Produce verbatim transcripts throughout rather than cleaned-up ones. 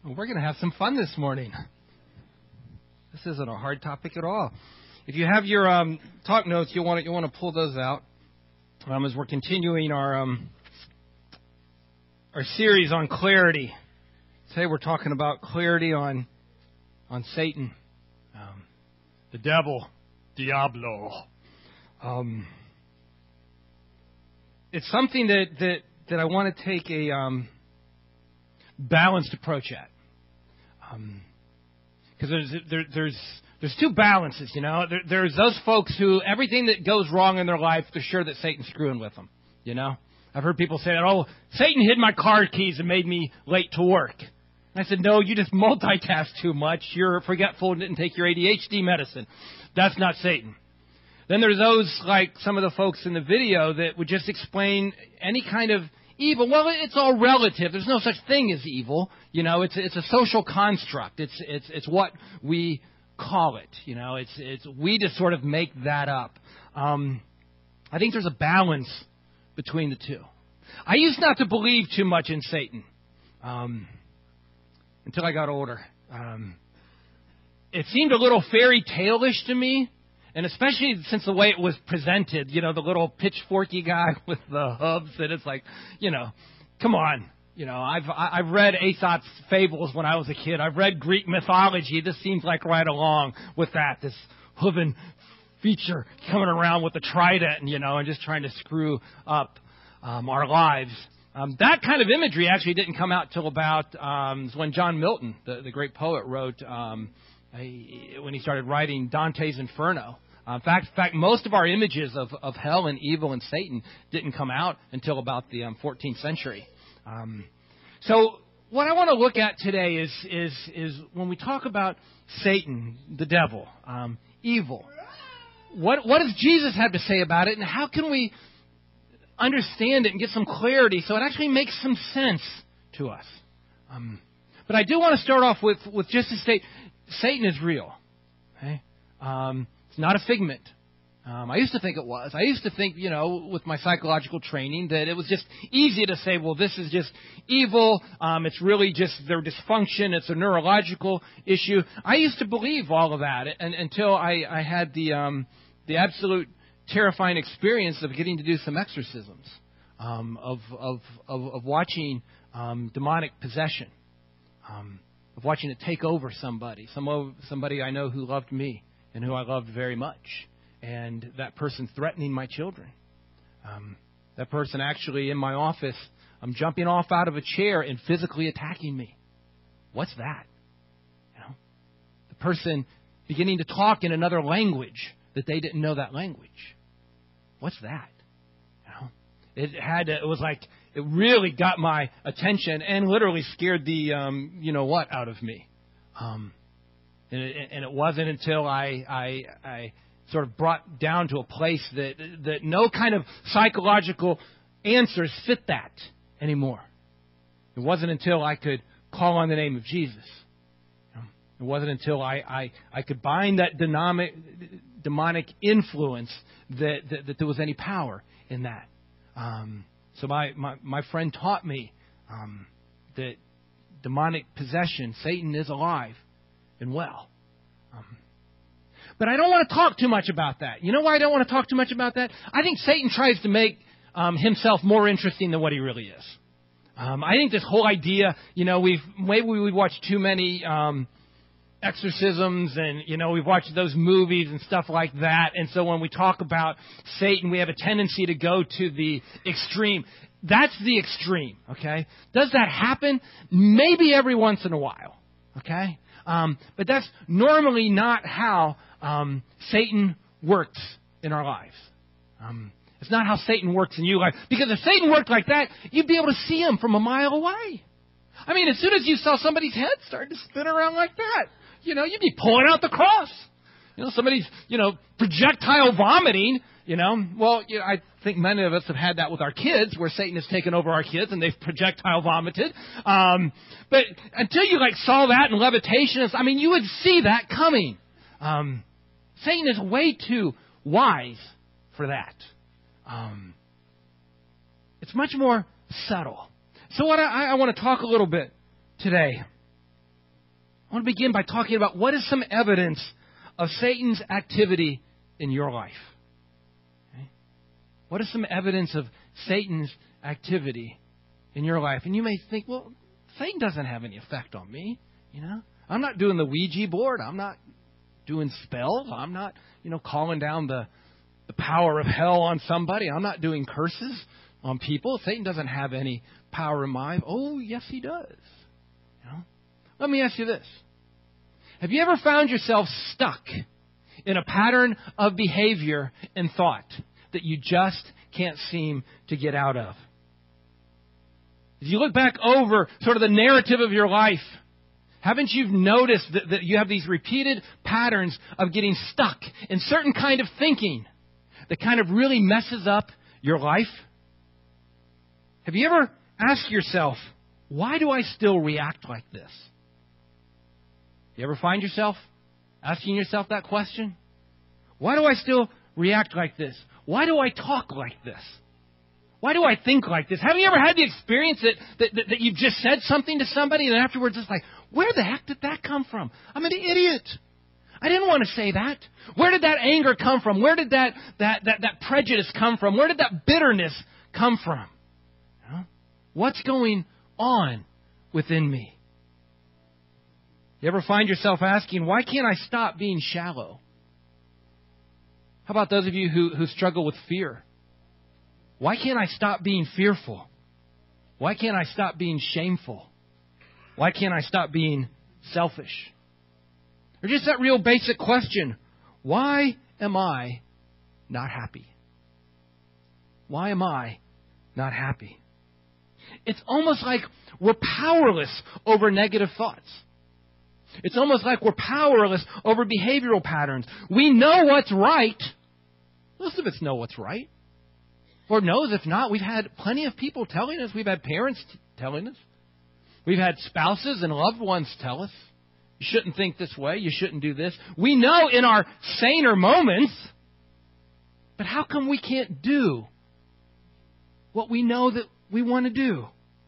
Well, we're going to have some fun this morning. This isn't a hard topic at all. If you have your um, talk notes, you want to, you want to pull those out um, as we're continuing our um, our series on clarity. Today we're talking about clarity on on Satan, um, the devil, Diablo. Um, it's something that, that, that I want to take a um, balanced approach at. Because um, there's there, there's there's two balances, you know. There, there's those folks who everything that goes wrong in their life, they're sure that Satan's screwing with them. You know, I've heard people say that. Oh, Satan hid my car keys and made me late to work. And I said, no, you just multitask too much. You're forgetful and didn't take your A D H D medicine. That's not Satan. Then there's those like some of the folks in the video that would just explain any kind of evil. Well, it's all relative. There's no such thing as evil. You know, it's it's a social construct. It's it's it's what we call it. You know, it's it's we just sort of make that up. Um, I think there's a balance between the two. I used not to believe too much in Satan um, until I got older. Um, it seemed a little fairy tale-ish to me. And especially since the way it was presented, you know, the little pitchforky guy with the hubs, and it's like, you know, come on. You know, I've I've read Aesop's fables when I was a kid. I've read Greek mythology. This seems like right along with that, this hooven feature coming around with the trident, and, you know, and just trying to screw up um, our lives. Um, that kind of imagery actually didn't come out till about um, when John Milton, the, the great poet, wrote um, a, when he started writing Dante's Inferno. Uh, in fact, in fact, most of our images of, of hell and evil and Satan didn't come out until about the um, fourteenth century. Um, so, what I want to look at today is is is when we talk about Satan, the devil, um, evil. What what does Jesus have to say about it, and how can we understand it and get some clarity so it actually makes some sense to us? Um, but I do want to start off with with just to state Satan is real. Okay. Um, It's not a figment. Um, I used to think it was. I used to think, you know, with my psychological training, that it was just easy to say, well, this is just evil. Um, it's really just their dysfunction. It's a neurological issue. I used to believe all of that and, until I, I had the um, the absolute terrifying experience of getting to do some exorcisms, um, of, of, of, of watching um, demonic possession, um, of watching it take over somebody, some somebody I know who loved me and who I loved very much, and that person threatening my children. Um, that person actually in my office, I'm jumping off out of a chair and physically attacking me. What's that? You know, the person beginning to talk in another language that they didn't know that language. What's that? You know, it had to, it was like it really got my attention and literally scared the um, you know what out of me. Um, And it, and it wasn't until I, I, I sort of brought down to a place that that no kind of psychological answers fit that anymore. It wasn't until I could call on the name of Jesus. It wasn't until I, I, I could bind that demonic, demonic influence that, that, that there was any power in that. Um, so my, my, my friend taught me um, that demonic possession, Satan is alive and well. Um, but I don't want to talk too much about that. You know why I don't want to talk too much about that? I think Satan tries to make um, himself more interesting than what he really is. Um, I think this whole idea, you know, we've maybe we've watched too many um, exorcisms, and you know we've watched those movies and stuff like that. And so when we talk about Satan, we have a tendency to go to the extreme. That's the extreme. Okay, does that happen? Maybe every once in a while. Okay. Um, but that's normally not how um, Satan works in our lives. Um, it's not how Satan works in your life. Because if Satan worked like that, you'd be able to see him from a mile away. I mean, as soon as you saw somebody's head start to spin around like that, you know, you'd be pulling out the cross. You know, somebody's, you know, projectile vomiting, you know. Well, you know, I think many of us have had that with our kids, where Satan has taken over our kids and they've projectile vomited. Um, but until you, like, saw that in levitation, I mean, you would see that coming. Um, Satan is way too wise for that. Um, it's much more subtle. So what I, I want to talk a little bit today I want to begin by talking about what is some evidence of Satan's activity in your life. Okay? What is some evidence of Satan's activity in your life? And you may think, well, Satan doesn't have any effect on me. You know, I'm not doing the Ouija board. I'm not doing spells. I'm not, you know, calling down the, the power of hell on somebody. I'm not doing curses on people. Satan doesn't have any power in my life. Oh, yes, he does. You know? Let me ask you this. Have you ever found yourself stuck in a pattern of behavior and thought that you just can't seem to get out of? If you look back over sort of the narrative of your life, haven't you noticed that, that you have these repeated patterns of getting stuck in certain kind of thinking that kind of really messes up your life? Have you ever asked yourself, why do I still react like this? You ever find yourself asking yourself that question? Why do I still react like this? Why do I talk like this? Why do I think like this? Have you ever had the experience that, that, that, that you've just said something to somebody and afterwards it's like, where the heck did that come from? I'm an idiot. I didn't want to say that. Where did that anger come from? Where did that, that, that, that prejudice come from? Where did that bitterness come from? You know? What's going on within me? You ever find yourself asking, why can't I stop being shallow? How about those of you who, who struggle with fear? Why can't I stop being fearful? Why can't I stop being shameful? Why can't I stop being selfish? Or just that real basic question, why am I not happy? Why am I not happy? It's almost like we're powerless over negative thoughts. It's almost like we're powerless over behavioral patterns. We know what's right. Most of us know what's right. Lord knows if not, we've had plenty of people telling us. We've had parents t- telling us. We've had spouses and loved ones tell us, you shouldn't think this way, you shouldn't do this. We know in our saner moments, but how come we can't do what we know that we want to do?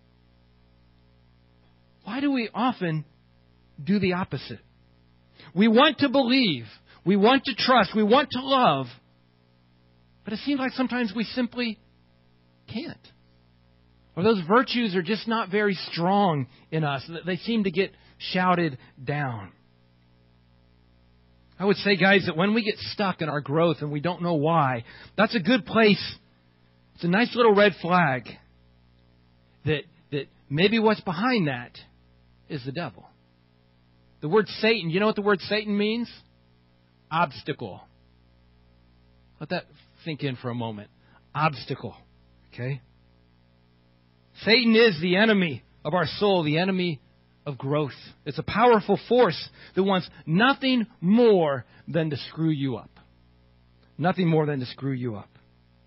Why do we often do the opposite? We want to believe, we want to trust, we want to love, but it seems like sometimes we simply can't. Or those virtues are just not very strong in us. They seem to get shouted down. I would say, guys, that when we get stuck in our growth and we don't know why, that's a good place. It's a nice little red flag that, that maybe what's behind that is the devil. The word Satan, you know what the word Satan means? Obstacle. Let that sink in for a moment. Obstacle. Okay? Satan is the enemy of our soul, the enemy of growth. It's a powerful force that wants nothing more than to screw you up. Nothing more than to screw you up.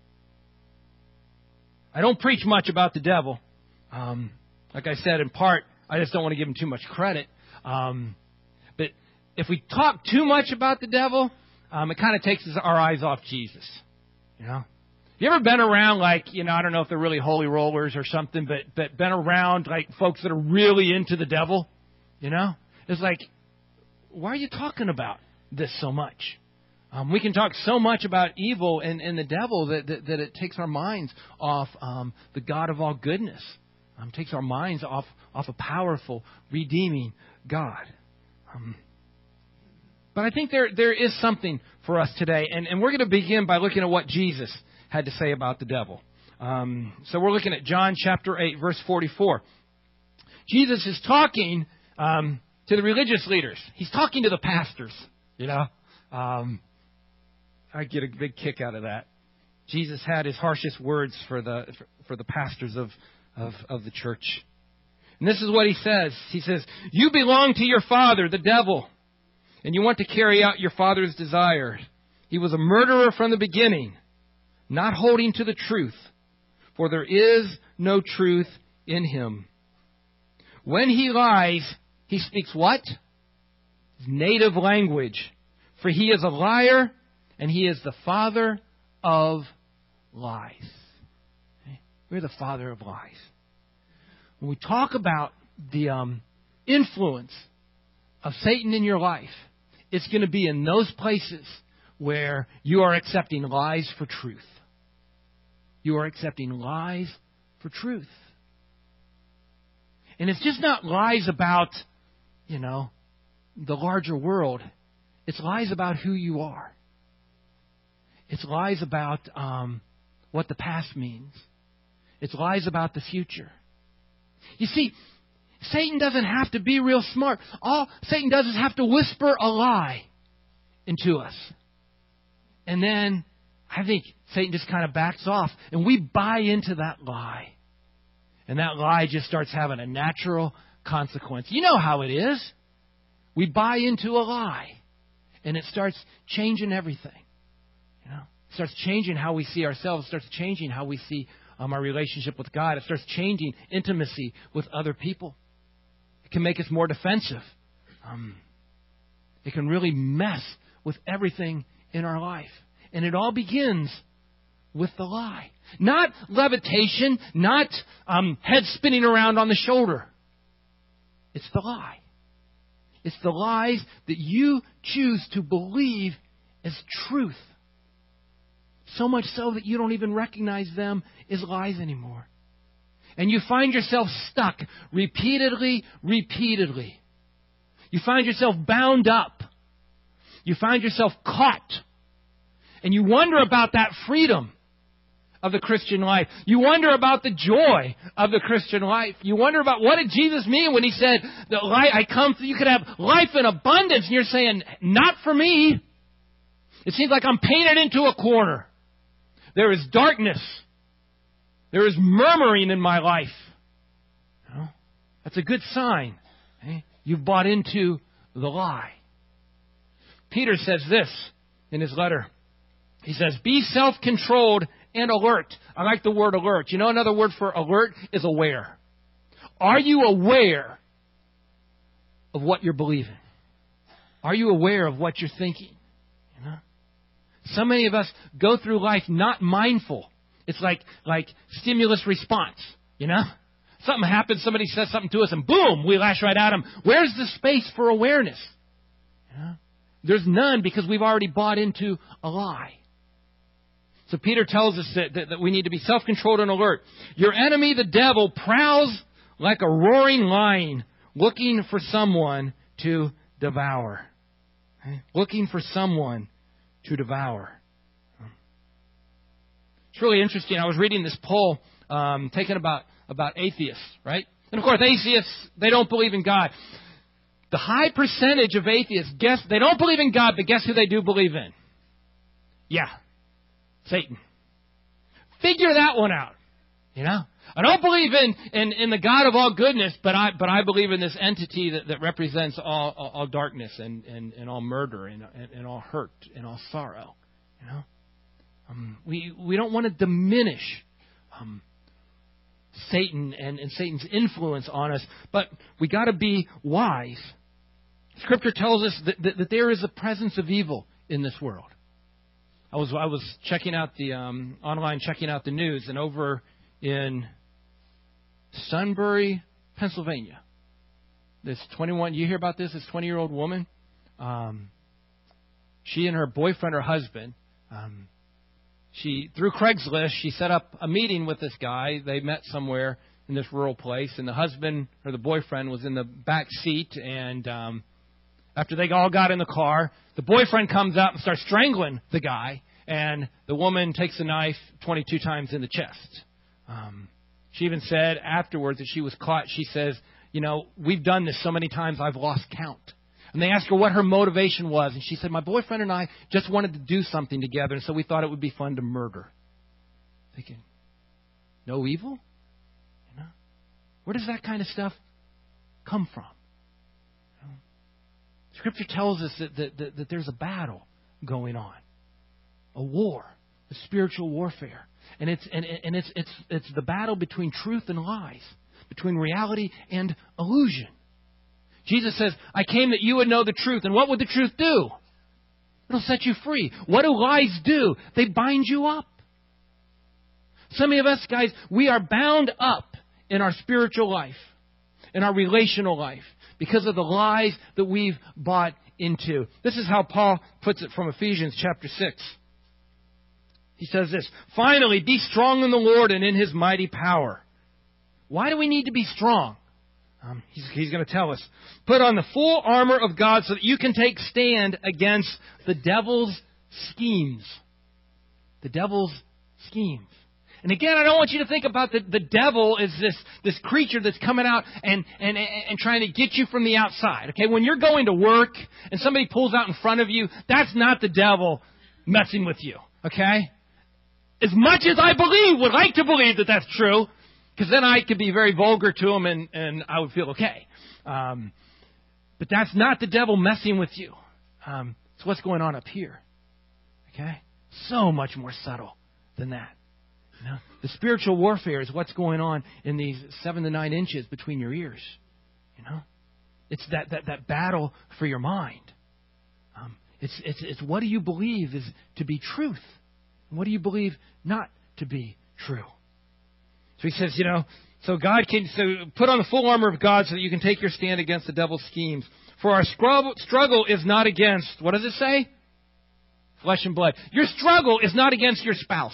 I don't preach much about the devil. Um, like I said, in part, I just don't want to give him too much credit. Um, but if we talk too much about the devil, um, it kind of takes our eyes off Jesus. You know? You ever been around, like, you know, I don't know if they're really holy rollers or something, but, but been around, like, folks that are really into the devil? You know? It's like, why are you talking about this so much? Um, we can talk so much about evil and, and the devil that, that, that it takes our minds off um, the God of all goodness. Um, takes our minds off, off a powerful, redeeming God. Um, but I think there there is something for us today. And, and we're going to begin by looking at what Jesus had to say about the devil. Um, so we're looking at John chapter eight, verse forty-four. Jesus is talking um, to the religious leaders. He's talking to the pastors, you know. Um, I get a big kick out of that. Jesus had his harshest words for the for, for the pastors of, of, of the church. And this is what he says. He says, "You belong to your father, the devil, and you want to carry out your father's desire. He was a murderer from the beginning, not holding to the truth, for there is no truth in him. When he lies, he speaks what? His native language. For he is a liar, and he is the father of lies." Okay? We're the father of lies. When we talk about the um, influence of Satan in your life, it's going to be in those places where you are accepting lies for truth. You are accepting lies for truth. And it's just not lies about, you know, the larger world. It's lies about who you are. It's lies about um, what the past means. It's lies about the future. You see, Satan doesn't have to be real smart. All Satan does is have to whisper a lie into us. And then I think Satan just kind of backs off. And we buy into that lie. And that lie just starts having a natural consequence. You know how it is. We buy into a lie. And it starts changing everything. You know, it starts changing how we see ourselves. It starts changing how we see um, our relationship with God. It starts changing intimacy with other people. It can make us more defensive. Um, it can really mess with everything in our life. And it all begins with the lie. Not levitation, not um, head spinning around on the shoulder. It's the lie. It's the lies that you choose to believe as truth. So much so that you don't even recognize them as lies anymore. And you find yourself stuck repeatedly, repeatedly. You find yourself bound up. You find yourself caught. And you wonder about that freedom of the Christian life. You wonder about the joy of the Christian life. You wonder about what did Jesus mean when He said that I come so you could have life in abundance. And you're saying, not for me. It seems like I'm painted into a corner. There is darkness. There is murmuring in my life. You know, that's a good sign. Okay? You've bought into the lie. Peter says this in his letter. He says, be self-controlled and alert. I like the word alert. You know, another word for alert is aware. Are you aware of what you're believing? Are you aware of what you're thinking? You know? So many of us go through life not mindful. It's like, like stimulus response, you know? Something happens, somebody says something to us, and boom, we lash right at them. Where's the space for awareness? You know? There's none because we've already bought into a lie. So Peter tells us that, that, that we need to be self-controlled and alert. Your enemy, the devil, prowls like a roaring lion looking for someone to devour. Okay? Looking for someone to devour. It's really interesting. I was reading this poll um, taken about, about atheists, right? And of course, atheists, they don't believe in God. The high percentage of atheists, guess, they don't believe in God, but guess who they do believe in? Yeah. Satan. Figure that one out. You know? I don't believe in, in, in the God of all goodness, but I but I believe in this entity that, that represents all, all, all darkness and, and, and all murder and, and, and all hurt and all sorrow. You know? Um, we we don't want to diminish um, Satan and, and Satan's influence on us, but we got to be wise. Scripture tells us that, that, that there is a presence of evil in this world. I was I was checking out the um, online, checking out the news, and over in Sunbury, Pennsylvania, this twenty-one. You hear about this? This twenty-year-old woman. Um, she and her boyfriend or husband. Um, she through Craigslist, she set up a meeting with this guy. They met somewhere in this rural place, and the husband or the boyfriend was in the back seat. And um, after they all got in the car, the boyfriend comes up and starts strangling the guy, and the woman takes a knife twenty-two times in the chest. Um, she even said afterwards that she was caught. She says, you know, we've done this so many times I've lost count. And they asked her what her motivation was, and she said, my boyfriend and I just wanted to do something together, and so we thought it would be fun to murder. Thinking, no evil? You know? Where does that kind of stuff come from? You know? Scripture tells us that, that, that, that there's a battle going on. A war. A spiritual warfare. And it's and, and it's it's it's the battle between truth and lies. Between reality and illusion. Jesus says, I came that you would know the truth. And what would the truth do? It'll set you free. What do lies do? They bind you up. Some of us, guys, we are bound up in our spiritual life, in our relational life, because of the lies that we've bought into. This is how Paul puts it from Ephesians chapter six. He says this, "Finally, be strong in the Lord and in His mighty power." Why do we need to be strong? Um, he's he's going to tell us. "Put on the full armor of God so that you can take stand against the devil's schemes." The devil's schemes. And again, I don't want you to think about the, the devil as this, this creature that's coming out and, and, and trying to get you from the outside. Okay, when you're going to work and somebody pulls out in front of you, that's not the devil messing with you. Okay? As much as I believe, would like to believe that that's true, because then I could be very vulgar to him and, and I would feel okay. Um, but that's not the devil messing with you. Um, it's what's going on up here. Okay? So much more subtle than that. You know, the spiritual warfare is what's going on in these seven to nine inches between your ears. You know, it's that that, that battle for your mind. Um, it's it's it's what do you believe is to be truth, and what do you believe not to be true? So he says, you know, so God can so put on the full armor of God so that you can take your stand against the devil's schemes. For our struggle is not against, what does it say? Flesh and blood. Your struggle is not against your spouse.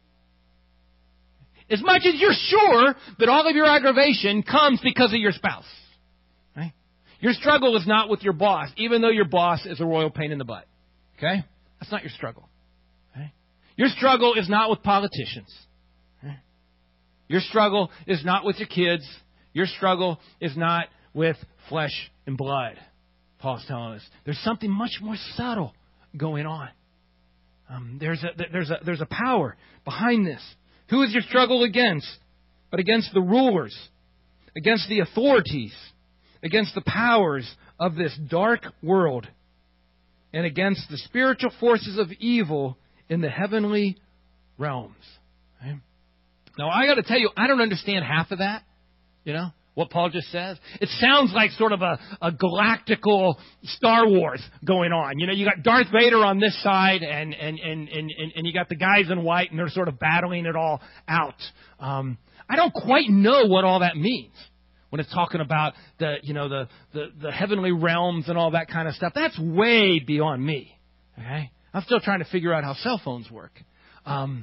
As much as you're sure that all of your aggravation comes because of your spouse. Right? Your struggle is not with your boss, even though your boss is a royal pain in the butt. Okay? That's not your struggle. Okay? Your struggle is not with politicians. Okay? Your struggle is not with your kids. Your struggle is not with flesh and blood. Paul's telling us. There's something much more subtle going on. Um, there's a there's a there's a power behind this. Who is your struggle against? But against the rulers, against the authorities, against the powers of this dark world, and against the spiritual forces of evil in the heavenly realms. Okay? Now, I got to tell you, I don't understand half of that. You know what Paul just says? It sounds like sort of a, a galactical Star Wars going on. You know, you got Darth Vader on this side, and and, and, and, and you got the guys in white, and they're sort of battling it all out. Um, I don't quite know what all that means when it's talking about the you know the, the, the heavenly realms and all that kind of stuff. That's way beyond me. Okay, I'm still trying to figure out how cell phones work. Um,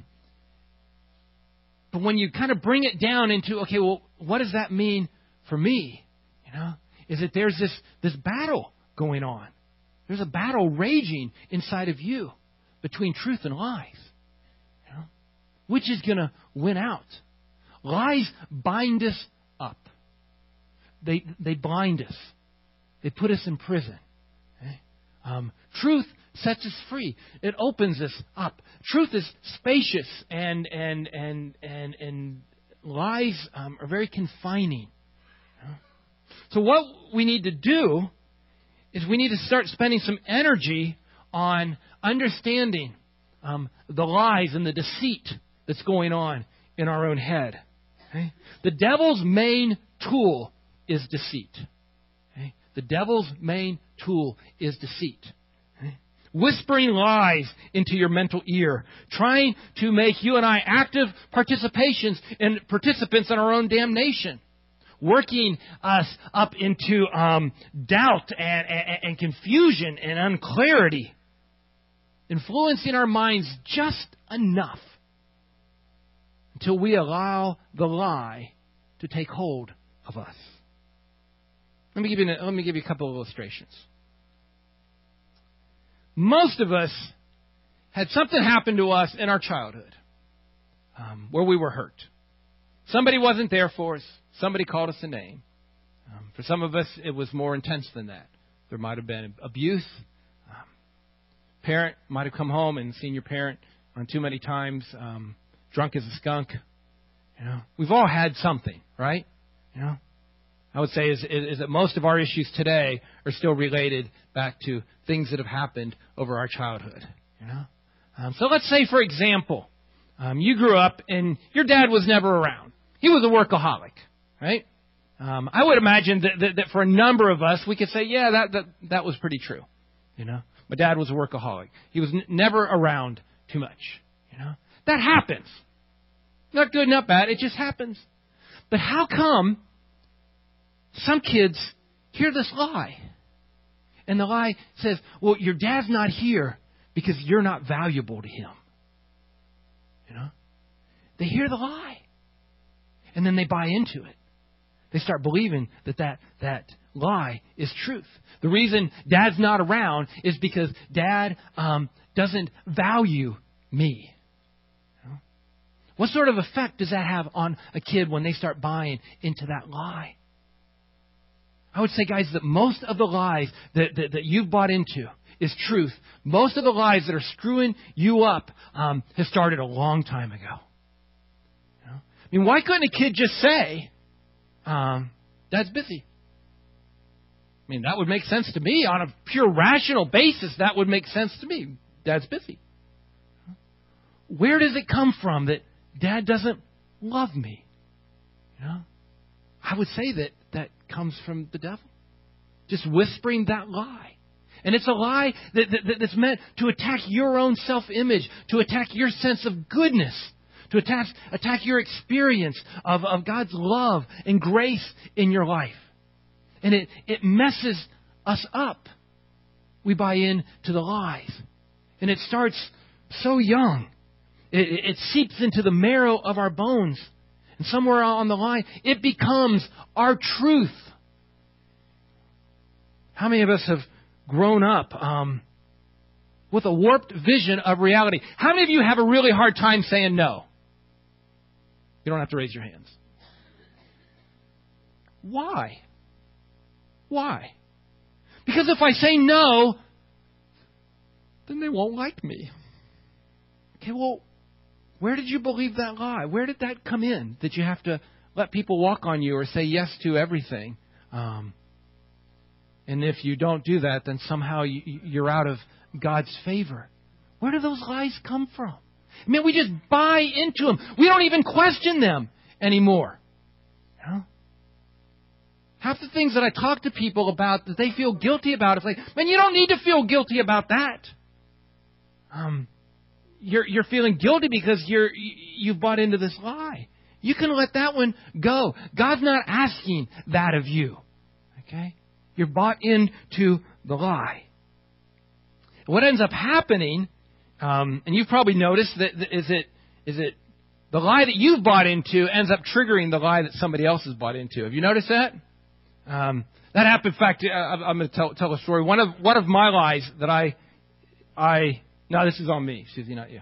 but when you kind of bring it down into, okay, well, what does that mean for me? You know, is that there's this this battle going on. There's a battle raging inside of you between truth and lies. You know, which is going to win out? Lies bind us up. They they blind us. They put us in prison. Okay? Um, truth sets us free. It opens us up. Truth is spacious, and and and and and lies um, are very confining. So what we need to do is we need to start spending some energy on understanding um, the lies and the deceit that's going on in our own head. Okay? The devil's main tool is deceit. Okay? The devil's main tool is deceit. Okay? Whispering lies into your mental ear, trying to make you and I active participations and participants in our own damnation. Working us up into um, doubt and, and, and confusion and unclarity. Influencing our minds just enough until we allow the lie to take hold of us. Let me give you, let me give you a couple of illustrations. Most of us had something happen to us in our childhood um, where we were hurt. Somebody wasn't there for us. Somebody called us a name. Um, for some of us, it was more intense than that. There might have been abuse. Um, parent might have come home and seen your parent on too many times, um, drunk as a skunk. You know, we've all had something, right? You know, I would say is, is, is that most of our issues today are still related back to things that have happened over our childhood. You know, um, so let's say, for example, um, you grew up and your dad was never around. He was a workaholic. Right? Um, I would imagine that, that, that for a number of us, we could say, yeah, that, that that was pretty true. You know, my dad was a workaholic. He was n- never around too much. You know, that happens. Not good, not bad. It just happens. But how come some kids hear this lie. And the lie says, well, your dad's not here because you're not valuable to him. You know? They hear the lie. And then they buy into it. They start believing that that, that lie is truth. The reason Dad's not around is because Dad um, doesn't value me. You know? What sort of effect does that have on a kid when they start buying into that lie? I would say, guys, that most of the lies that, that, that you've bought into is truth. Most of the lies that are screwing you up um, have started a long time ago. You know? I mean, why couldn't a kid just say, um, Dad's busy? I mean, that would make sense to me. On a pure rational basis, that would make sense to me. Dad's busy. Where does it come from that Dad doesn't love me? You know? I would say that that comes from the devil. Just whispering that lie. And it's a lie that, that, that's meant to attack your own self-image, to attack your sense of goodness, to attack, attack your experience of, of God's love and grace in your life. And it, it messes us up. We buy into the lies. And it starts so young. It, it seeps into the marrow of our bones. And somewhere on the line, it becomes our truth. How many of us have grown up um, with a warped vision of reality? How many of you have a really hard time saying no? You don't have to raise your hands. Why? Why? Because if I say no, then they won't like me. Okay, well, where did you believe that lie? Where did that come in? That you have to let people walk on you or say yes to everything? Um, and if you don't do that, then somehow you, you're out of God's favor. Where do those lies come from? I mean, we just buy into them. We don't even question them anymore. You know? Half the things that I talk to people about that they feel guilty about, it's like, man, you don't need to feel guilty about that. Um, you're you're feeling guilty because you're you've bought into this lie. You can let that one go. God's not asking that of you. Okay? You're bought into the lie. What ends up happening, um, and you've probably noticed that is it is it the lie that you've bought into ends up triggering the lie that somebody else has bought into. Have you noticed that? Um, that happened. In fact, I'm going to tell, tell a story. One of one of my lies that I I no, this is on me, Susie, not you.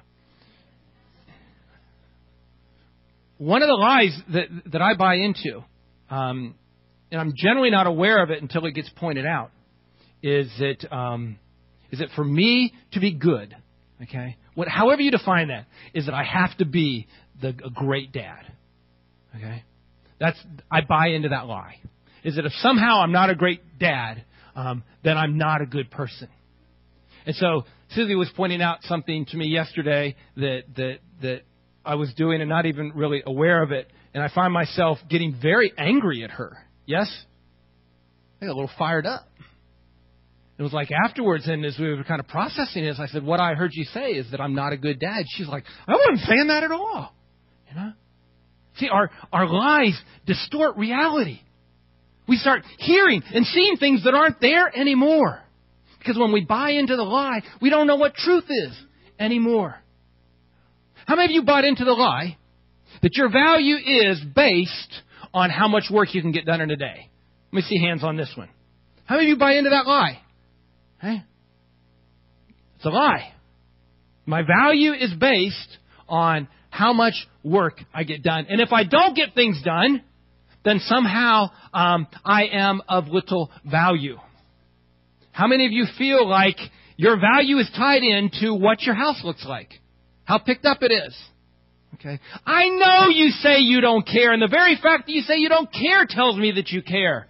One of the lies that that I buy into, um, and I'm generally not aware of it until it gets pointed out, is that um, is that for me to be good, okay, what, however you define that, is that I have to be the a great dad. Okay, that's I buy into that lie. Is that if somehow I'm not a great dad, um, then I'm not a good person. And so Susie was pointing out something to me yesterday that that that I was doing and not even really aware of it. And I find myself getting very angry at her. Yes? I got a little fired up. It was like afterwards, and as we were kind of processing this, I said, what I heard you say is that I'm not a good dad. She's like, I wasn't saying that at all. You know? See, our, our lies distort reality. We start hearing and seeing things that aren't there anymore. Because when we buy into the lie, we don't know what truth is anymore. How many of you bought into the lie that your value is based on how much work you can get done in a day? Let me see hands on this one. How many of you buy into that lie? Hey? It's a lie. My value is based on how much work I get done. And if I don't get things done, then somehow um, I am of little value. How many of you feel like your value is tied into what your house looks like? How picked up it is? Okay. I know you say you don't care, and the very fact that you say you don't care tells me that you care.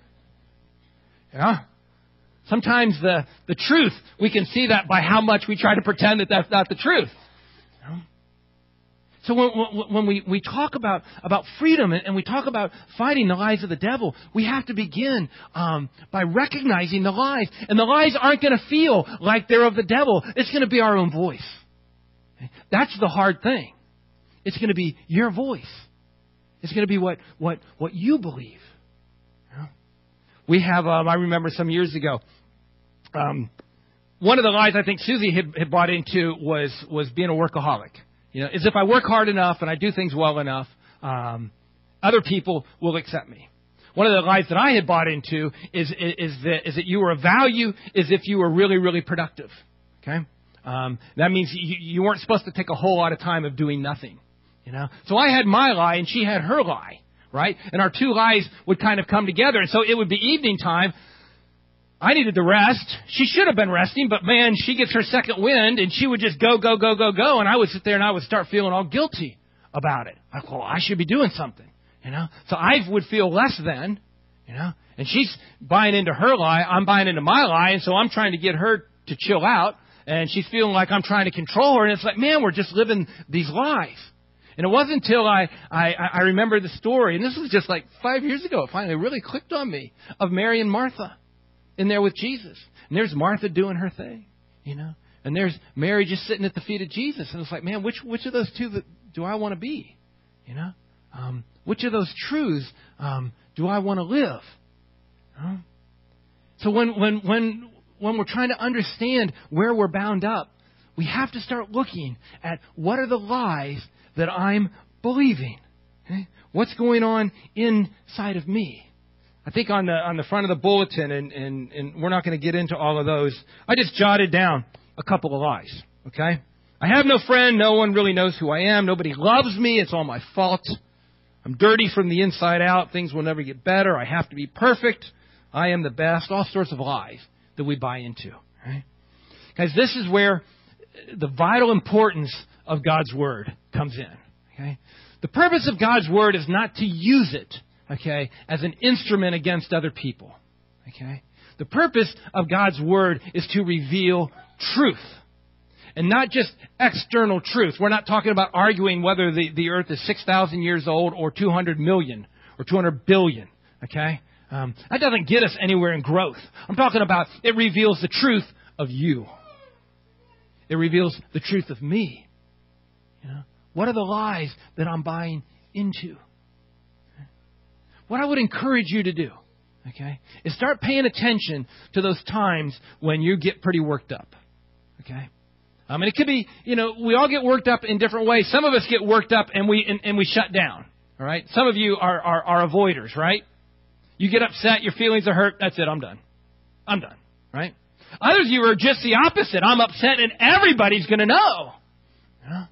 Yeah. Sometimes the, the truth, we can see that by how much we try to pretend that that's not the truth. You know? So when, when we, we talk about, about freedom and we talk about fighting the lies of the devil, we have to begin um, by recognizing the lies. And the lies aren't going to feel like they're of the devil. It's going to be our own voice. Okay? That's the hard thing. It's going to be your voice. It's going to be what, what, what you believe. You know? We have, um, I remember some years ago, um, one of the lies I think Susie had, had bought into was, was being a workaholic. You know, is if I work hard enough and I do things well enough, um, other people will accept me. One of the lies that I had bought into is, is, is that, is that you were of value is if you were really, really productive. Okay? Um, that means you, you weren't supposed to take a whole lot of time of doing nothing. You know? So I had my lie and she had her lie. Right? And our two lies would kind of come together. And so it would be evening time. I needed to rest. She should have been resting, but man, she gets her second wind and she would just go, go, go, go, go. And I would sit there and I would start feeling all guilty about it. Like, well, I should be doing something, you know? So I would feel less than, you know? And she's buying into her lie. I'm buying into my lie. And so I'm trying to get her to chill out. And she's feeling like I'm trying to control her. And it's like, man, we're just living these lies. And it wasn't until I, I, I remember the story, and this was just like five years ago, it finally really clicked on me, of Mary and Martha in there with Jesus. And there's Martha doing her thing, you know. And there's Mary just sitting at the feet of Jesus. And it's like, man, which which of those two that do I want to be, you know? Um, which of those truths um, do I want to live? You know? So when, when, when, when we're trying to understand where we're bound up, we have to start looking at what are the lies that I'm believing. Okay? What's going on inside of me? I think on the on the front of the bulletin, and, and, and we're not going to get into all of those, I just jotted down a couple of lies. Okay? I have no friend. No one really knows who I am. Nobody loves me. It's all my fault. I'm dirty from the inside out. Things will never get better. I have to be perfect. I am the best. All sorts of lies that we buy into. Right? Guys, this is where the vital importance of God's Word comes in. Okay? The purpose of God's Word is not to use it, okay, as an instrument against other people. Okay? The purpose of God's Word is to reveal truth. And not just external truth. We're not talking about arguing whether the, the earth is six thousand years old or two hundred million or two hundred billion. Okay? Um, that doesn't get us anywhere in growth. I'm talking about it reveals the truth of you. It reveals the truth of me. You know, what are the lies that I'm buying into? What I would encourage you to do, okay, is start paying attention to those times when you get pretty worked up. Okay? I mean, it could be, you know, we all get worked up in different ways. Some of us get worked up and we and, and we shut down. All right? Some of you are, are, are avoiders, right? You get upset, your feelings are hurt, that's it, I'm done. I'm done. Right? Others of you are just the opposite. I'm upset and everybody's going to know. You know?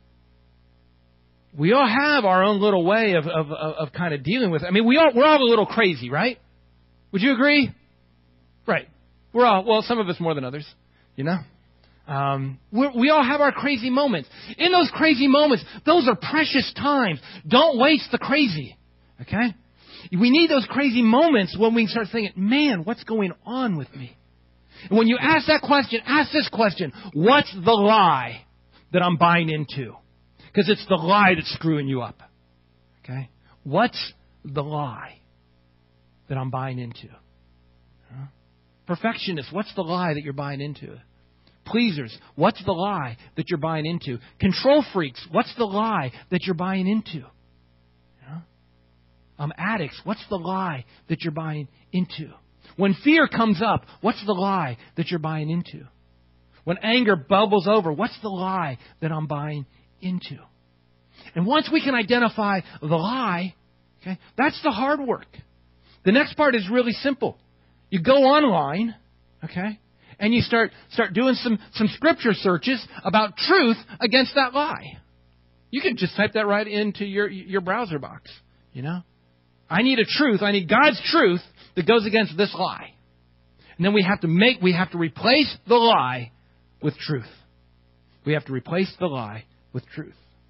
We all have our own little way of, of, of, of kind of dealing with it. I mean, we all, we're all a little crazy, right? Would you agree? Right. We're all, well, some of us more than others, you know? Um, we're, we all have our crazy moments. In those crazy moments, those are precious times. Don't waste the crazy, okay? We need those crazy moments when we start thinking, man, what's going on with me? And when you ask that question, ask this question, what's the lie that I'm buying into? Because it's the lie that's screwing you up. Okay? What's the lie that I'm buying into? Huh? Perfectionists, what's the lie that you're buying into? Pleasers, what's the lie that you're buying into? Control freaks, what's the lie that you're buying into? Huh? Um, addicts, what's the lie that you're buying into? When fear comes up, what's the lie that you're buying into? When anger bubbles over, what's the lie that I'm buying into? And once we can identify the lie, okay, that's the hard work. The next part is really simple. You go online, okay, and you start start doing some, some scripture searches about truth against that lie. You can just type that right into your your browser box, you know. I need a truth. I need God's truth that goes against this lie. And then we have to make, we have to replace the lie with truth. We have to replace the lie with truth.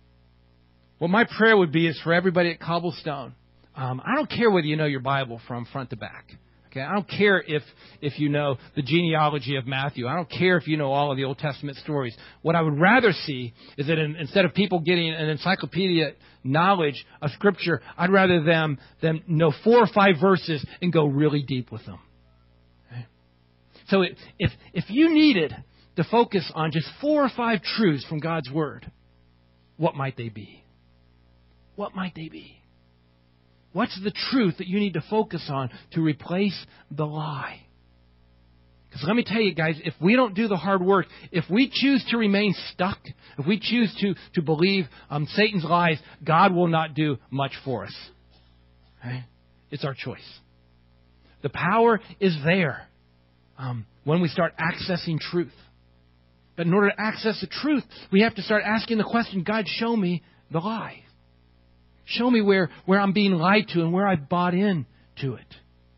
What my prayer would be is for everybody at Cobblestone. Um, I don't care whether you know your Bible from front to back. Okay, I don't care if if you know the genealogy of Matthew. I don't care if you know all of the Old Testament stories. What I would rather see is that in, instead of people getting an encyclopedia knowledge of Scripture, I'd rather them them know four or five verses and go really deep with them. Okay? So it, if if you needed to focus on just four or five truths from God's Word, what might they be? What might they be? What's the truth that you need to focus on to replace the lie? Because let me tell you guys, if we don't do the hard work, if we choose to remain stuck, if we choose to, to believe um, Satan's lies, God will not do much for us. Okay? It's our choice. The power is there um, when we start accessing truth. But in order to access the truth, we have to start asking the question, God, show me the lie. Show me where, where I'm being lied to and where I bought in to it.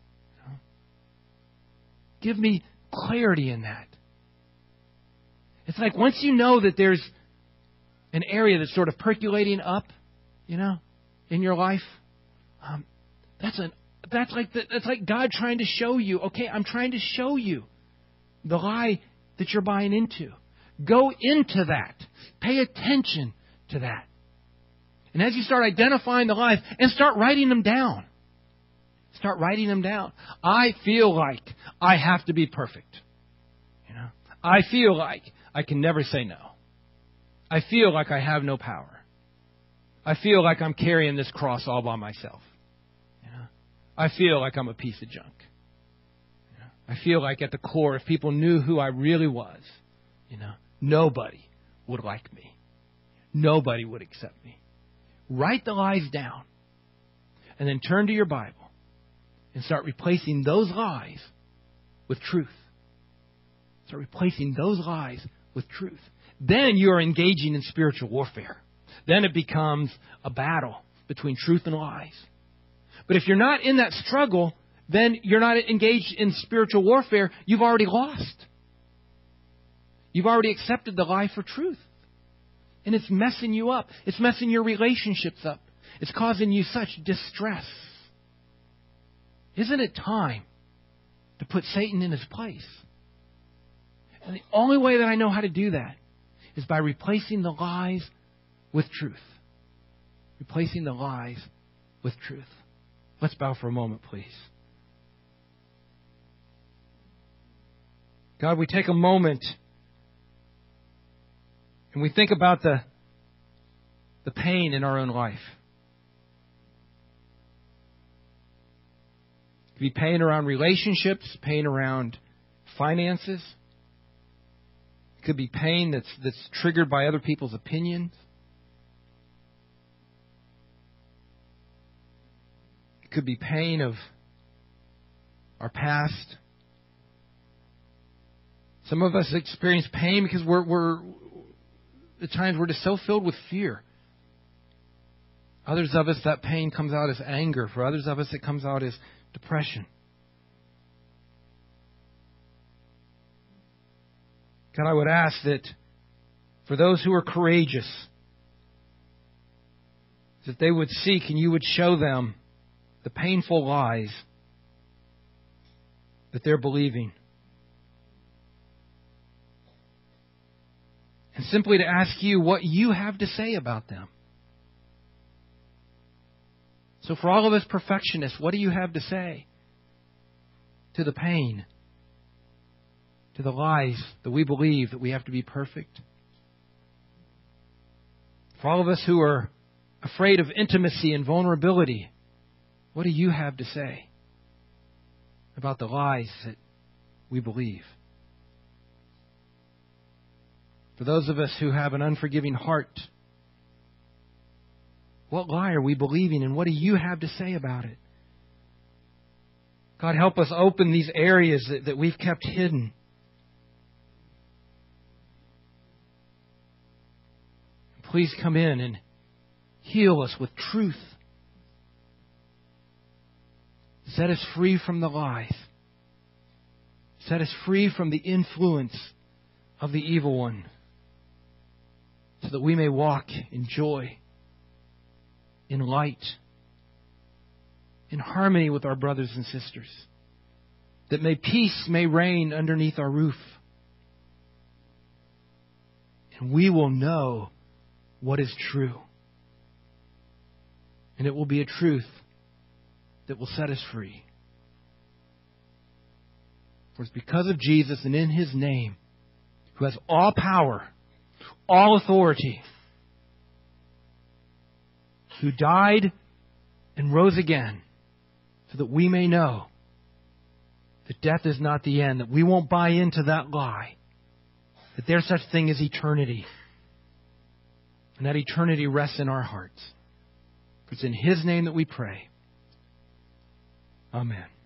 Give me clarity in that. It's like once you know that there's an area that's sort of percolating up, you know, in your life, um, that's an that's like the, that's like God trying to show you. Okay, I'm trying to show you the lie that you're buying into. Go into that. Pay attention to that. And as you start identifying the lies, and start writing them down. Start writing them down. I feel like I have to be perfect. You know, I feel like I can never say no. I feel like I have no power. I feel like I'm carrying this cross all by myself. You know, I feel like I'm a piece of junk. You know, I feel like at the core, if people knew who I really was, you know, nobody would like me. Nobody would accept me. Write the lies down. And then turn to your Bible. And start replacing those lies with truth. Start replacing those lies with truth. Then you are engaging in spiritual warfare. Then it becomes a battle between truth and lies. But if you're not in that struggle, then you're not engaged in spiritual warfare. You've already lost. You've already accepted the lie for truth. And it's messing you up. It's messing your relationships up. It's causing you such distress. Isn't it time to put Satan in his place? And the only way that I know how to do that is by replacing the lies with truth. Replacing the lies with truth. Let's bow for a moment, please. God, we take a moment and we think about the, the pain in our own life. It could be pain around relationships, pain around finances. It could be pain that's that's triggered by other people's opinions. It could be pain of our past. Some of us experience pain because we're, we're at times we're just so filled with fear. Others of us, that pain comes out as anger. For others of us, it comes out as depression. God, I would ask that for those who are courageous, that they would seek and you would show them the painful lies that they're believing. And simply to ask you what you have to say about them. So for all of us perfectionists, what do you have to say to the pain, to the lies that we believe that we have to be perfect? For all of us who are afraid of intimacy and vulnerability, what do you have to say about the lies that we believe? For those of us who have an unforgiving heart, what lie are we believing and what do you have to say about it? God, help us open these areas that, that we've kept hidden. Please come in and heal us with truth. Set us free from the lies. Set us free from the influence of the evil one, so that we may walk in joy, in light, in harmony with our brothers and sisters. That may peace may reign underneath our roof. And we will know what is true. And it will be a truth that will set us free. For it's because of Jesus and in His name, who has all power, all authority, who died and rose again, so that we may know that death is not the end, that we won't buy into that lie, that there's such thing as eternity, and that eternity rests in our hearts. It's in His name that we pray. Amen.